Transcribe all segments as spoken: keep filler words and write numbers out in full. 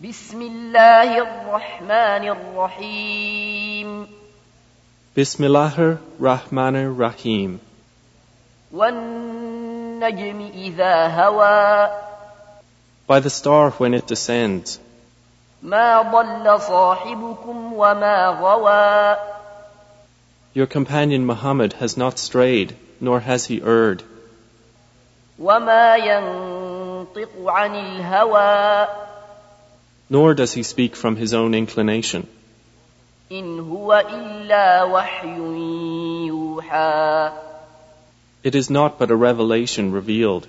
بسم الله الرحمن الرحيم Bismillahir Rahmanir Rahim. والنجم إذا هوى By the star when it descends. ما ضل صاحبكم وما غوى Your companion Muhammad has not strayed, nor has he erred. وما ينطق عن الهوى Nor does he speak from his own inclination. إن هو إلا وحي يوحى It is not but a revelation revealed.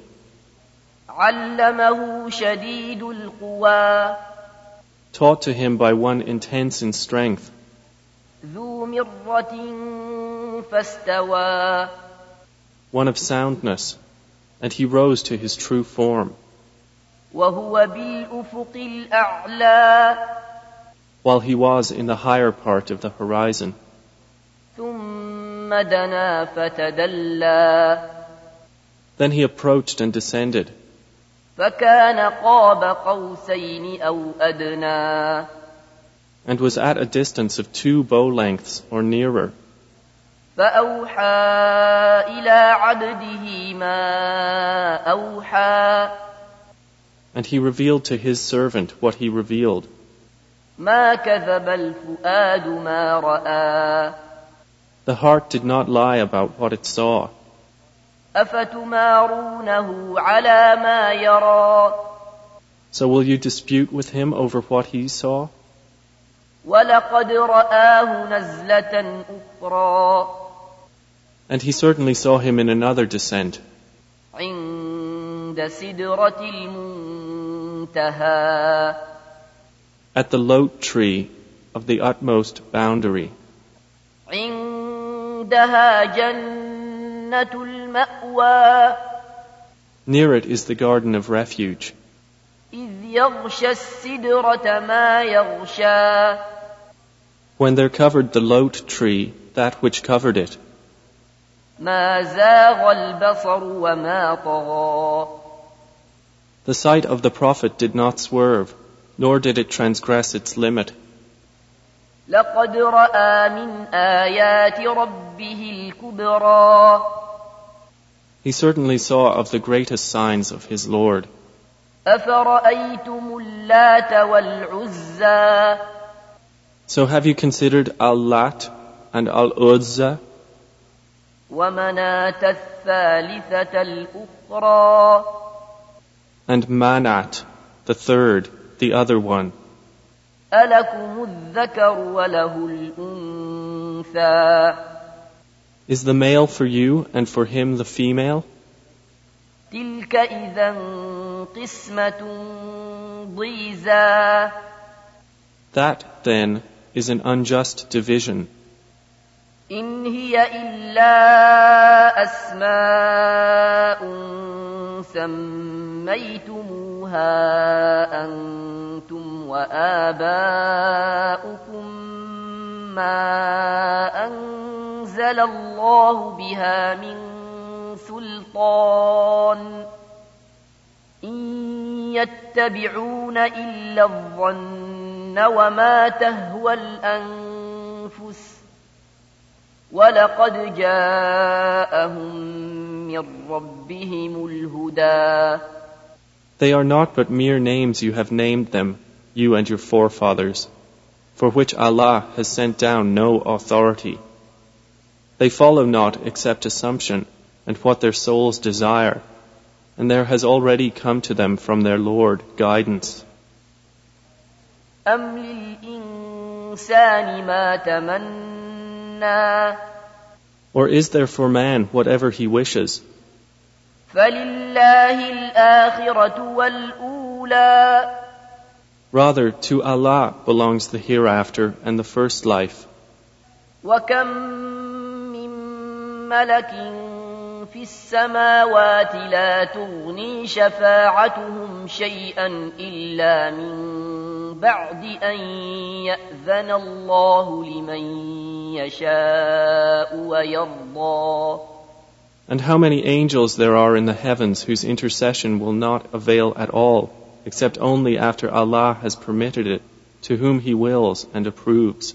علمه شديد القوى Taught to him by one intense in strength. ذو مرة فاستوى One of soundness, and he rose to his true form. وهو بالأفق الأعلى While he was in the higher part of the horizon. ثم دنا فتدلى Then he approached and descended. فكان قاب قوسين أو أدنى And was at a distance of two bow lengths or nearer. فأوحى إلى عبده ما أوحى And he revealed to his servant what he revealed. ما كذب الفؤاد ما رأى The heart did not lie about what it saw. أفتمارونه على ما يرى So will you dispute with him over what he saw? ولقد رآه نزلة أخرى And he certainly saw him in another descent. عند سدرة المنتهى At the lote tree of the utmost boundary. عندها جنة المأوى Near it is the garden of refuge. إذ يغشى السدرة ما يغشى When there covered the lote tree that which covered it. ما زاغ البصر وما طغى The sight of the Prophet did not swerve, nor did it transgress its limit. لقد رأى من آيات ربه الكبرى He certainly saw of the greatest signs of his Lord. أفرأيتم اللات والعزى So have you considered Al-Lat and Al-Uzza ومناة الثالثة الأخرى and Manat, the third, the other one? ألكم الذكر وله الأنثى Is the male for you and for him the female? تلك إذا قسمة ضيزى That, then, is an unjust division. إن هي إلا أسماء سميتموها أنتم وآباؤكم ما أنزل الله بها من سلطان إن يتبعون إلا الظن وما تهوى الأنفس ولقد جاءهم من ربهم الهدى They are not but mere names you have named them, you and your forefathers, for which Allah has sent down no authority. They follow not except assumption and what their souls desire, and there has already come to them from their Lord guidance. أم للإنسان ما تمنى Or is there for man whatever he wishes? فلله الآخرة والأولى Rather, to Allah belongs the hereafter and the first life. وكم من ملك في السماوات لا تغني شفاعتهم شيئا إلا من بعد أن يأذن الله لمن يشاء ويرضى And how many angels there are in the heavens whose intercession will not avail at all, except only after Allah has permitted it to whom He wills and approves.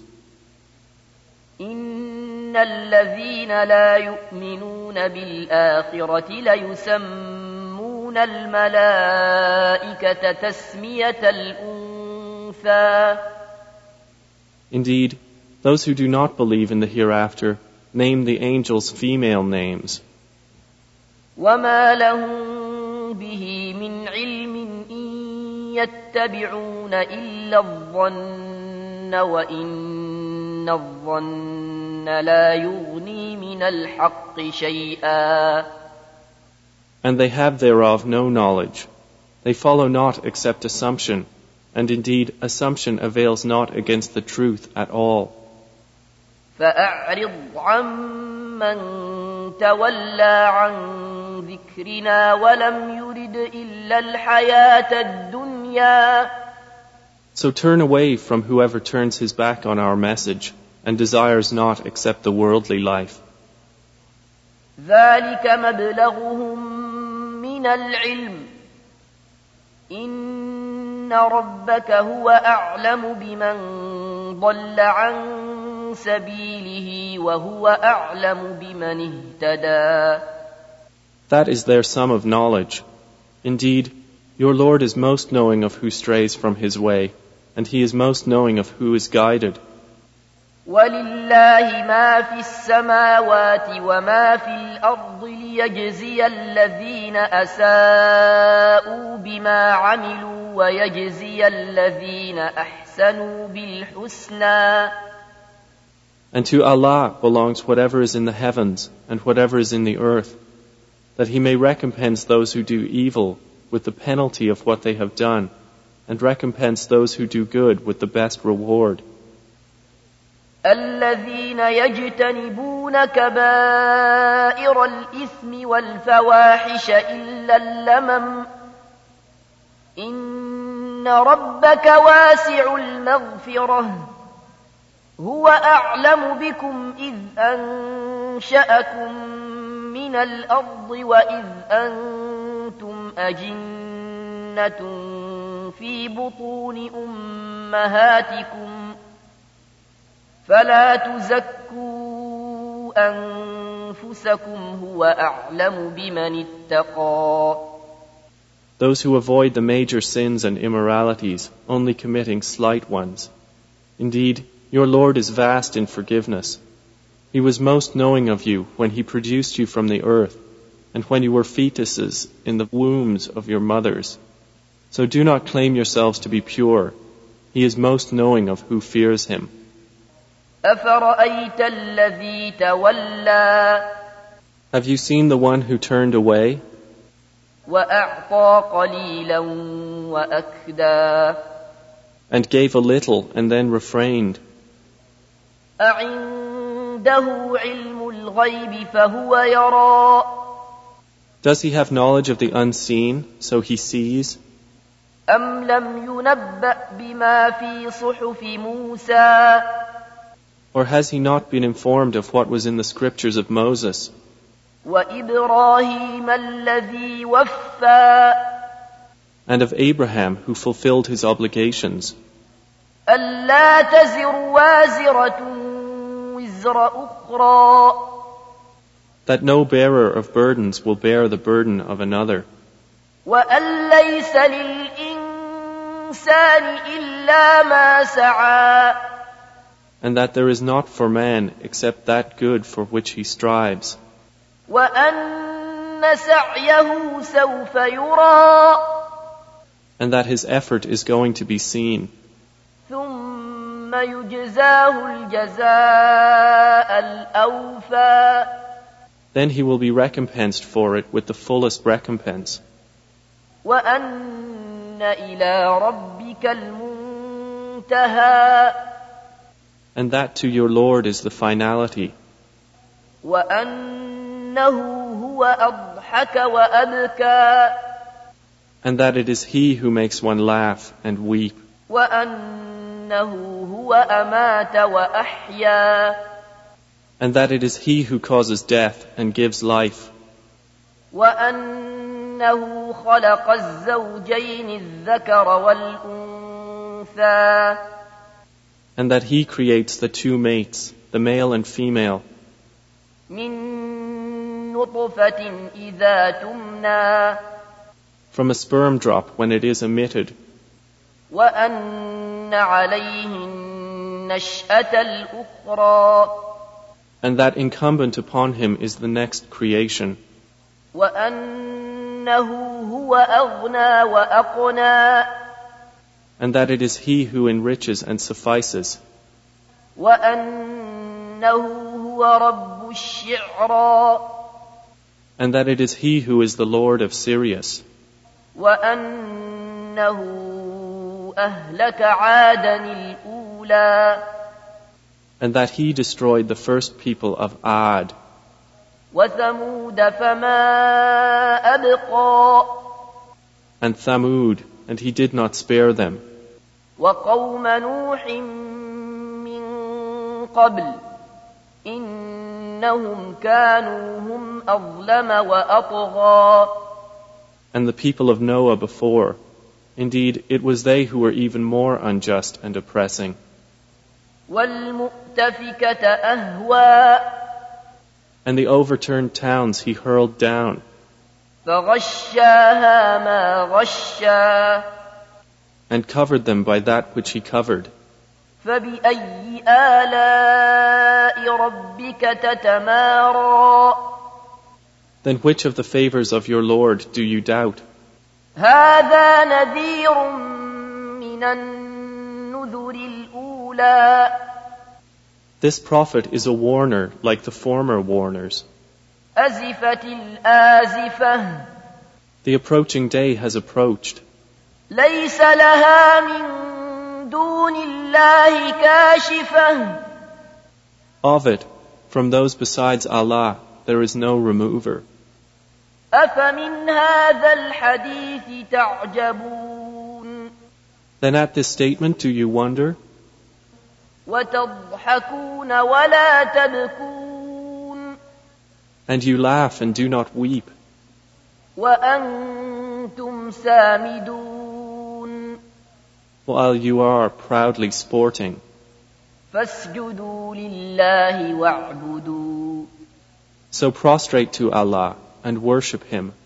إن الذين لا يؤمنون بالآخرة ليسمون الملائكة تسمية الأنثى. Indeed, those who do not believe in the hereafter name the angels female names. وما لهم به من علم إن يتبعون إلا الظن وإن الظن لا يغني من الحق شيئا. And they have thereof no knowledge. They follow not except assumption, and indeed assumption avails not against the truth at all. فأعرض عمن تولى عن ذكرنا ولم يرد إلا الحياة الدنيا. So turn away from whoever turns his back on our message and desires not except the worldly life. ذلك مبلغهم من العلم إن ربك هو أعلم بمن ضل عن سبيله وهو أعلم بمن اهتدى. That is their sum of knowledge. Indeed, your Lord is most knowing of who strays from His way, and He is most knowing of who is guided. ولله ما في السماوات وما في الأرض ليجزي الذين أساءوا بما عملوا ويجزي الذين أحسنوا بالحسنى. And to Allah belongs whatever is in the heavens and whatever is in the earth, that He may recompense those who do evil with the penalty of what they have done, and recompense those who do good with the best reward. الذين يجتنبون كبائر الإثم والفواحش إلا اللمم إن ربك واسع المغفرة هو أعلم بكم إذ أنشأكم من الأرض وإذ أنتم أجنة في بطون أمهاتكم فلا تزكوا أنفسكم هو أعلم بمن اتقى. Those who avoid the major sins and immoralities, only committing slight ones. Indeed, your Lord is vast in forgiveness. He was most knowing of you when He produced you from the earth, and when you were fetuses in the wombs of your mothers. So do not claim yourselves to be pure. He is most knowing of who fears Him. أفرأيت الذي تولى. Have you seen the one who turned away? وأعطى قليلا وأكدى. And gave a little and then refrained. أعنده علم الغيب فهو يرى. Does he have knowledge of the unseen, so he sees? أم لم ينبأ بما في صحف موسى. Or has he not been informed of what was in the scriptures of Moses? وإبراهيم الذي وفى. And of Abraham who fulfilled his obligations. ألا تزر وازرة وزر أخرى. That no bearer of burdens will bear the burden of another. وأن ليس للإنسان إلا ما سعى. And that there is not for man except that good for which he strives. وأن سعيه سوف يرى. And that his effort is going to be seen. ثم يجزاه الجزاء الأوفى. Then he will be recompensed for it with the fullest recompense. وأن إلى ربك المنتهى. And that to your Lord is the finality. وأنه هو أضحك وأبكى. And that it is He who makes one laugh and weep. وأنه هو أمات وأحيا. And that it is He who causes death and gives life. وأن إنه خلق الزوجين الذكر والأنثى. And that He creates the two mates, the male and female, من نطفة إذا تمنى from a sperm drop when it is emitted, وأن عليه النشأة الأخرى and that incumbent upon Him is the next creation, وأنه هو أغنى وأقنى and that it is He who enriches and suffices, وأنه هو رب الشعرى and that it is He who is the Lord of Sirius, وأنه أهلك عادا الأولى and that He destroyed the first people of Ad, وثمود فما أبقى and Thamud, and He did not spare them, وقوم نوح من قبل إنهم كانوا هم أظلم وأطغى. and the people of Noah before. Indeed, it was they who were even more unjust and oppressing. والمؤتفكة أهوى And the overturned towns He hurled down, فغشاها ما غشا and covered them by that which He covered. فبأي آلاء ربك تتمارى. Then which of the favors of your Lord do you doubt? هذا نذير من النذر الأولى. This prophet is a warner like the former warners. أزفت الآزفة The approaching day has approached. ليس لها من دون الله كاشفة. Of it, from those besides Allah, there is no remover. أفمن هذا الحديث تعجبون Then at this statement do you wonder? وتضحكون ولا تبكون And you laugh and do not weep, وأنتم سامدون while you are proudly sporting. فاسجدوا لله واعبدوا. So prostrate to Allah and worship Him.